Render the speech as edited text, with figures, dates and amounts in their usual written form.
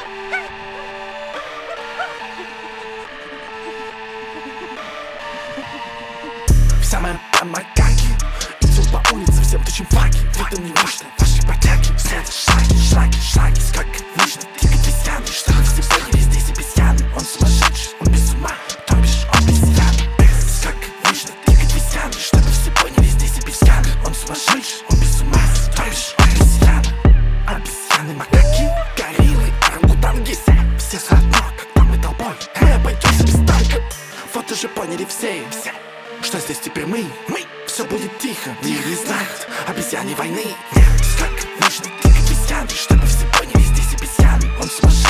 Вся моя макаки идут по улице, всем тычем факи. Это не нужно, ваши потяги. Все это шаги, шаги, шаги. Сколько нужно двигать весями, чтобы все поняли, здесь обезьяны. Он сумасшедший, он без ума, то бишь он обезьяны. Сколько нужно двигать весями, чтобы все поняли, здесь обезьяны. Он сумасшедший, он без ума, то бишь он обезьяны. Обезьяны, макаки, гориллы, орангутанги. Все заодно, когда мы толпой, мы обойдемся без танка. Вот уже поняли все, что здесь теперь мы все будет тихо, мир не знает обезьяне войны. Нет, сколько нужно двигать весями, чтобы все поняли, здесь обезьяны. Он сумасшедший.